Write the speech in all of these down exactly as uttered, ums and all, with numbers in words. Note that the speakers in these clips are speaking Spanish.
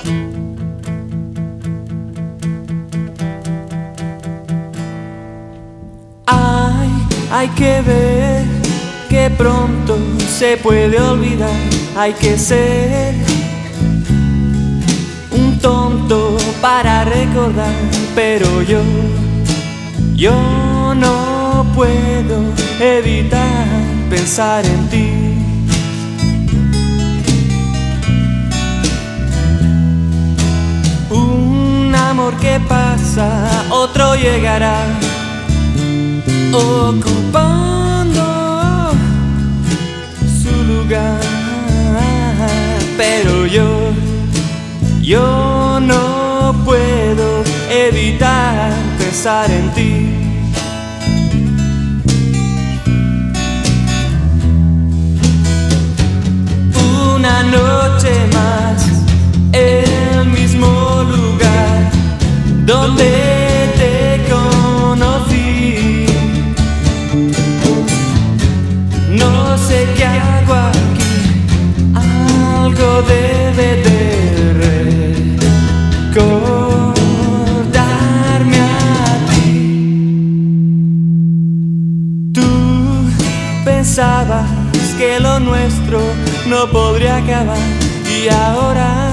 Hay, hay que ver que pronto se puede olvidar. Hay que ser un tonto para recordar, pero yo, yo no puedo evitar pensar en ti. Un amor que pasa, otro llegará, ocupando su lugar. Pero yo, yo no puedo evitar pensar en ti. Una noche más, el mismo lugar donde te conocí. No sé qué hago aquí, algo debe de recordarme a ti. Tú pensabas que lo nuestro no podría acabar y ahora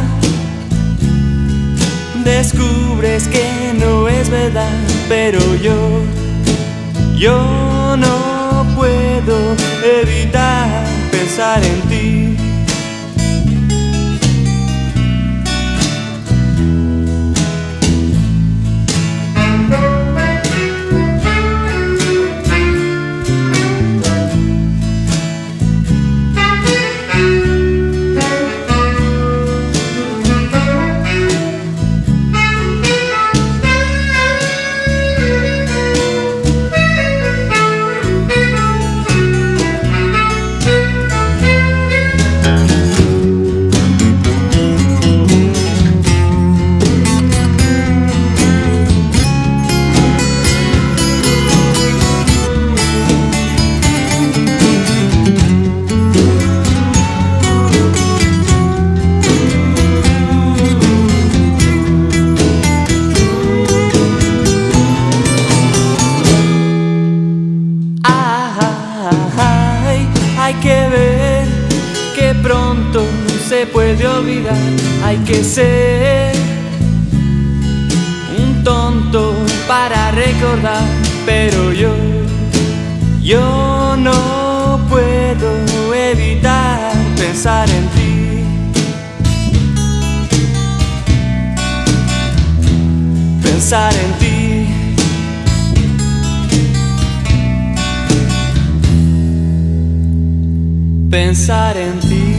descubres que no es verdad. Pero yo, yo no puedo evitar pensar en ti. Hay que ver que pronto se puede olvidar. Hay que ser un tonto para recordar. Pero yo, yo no puedo evitar pensar en ti. Pensar en ti. Pensar en ti.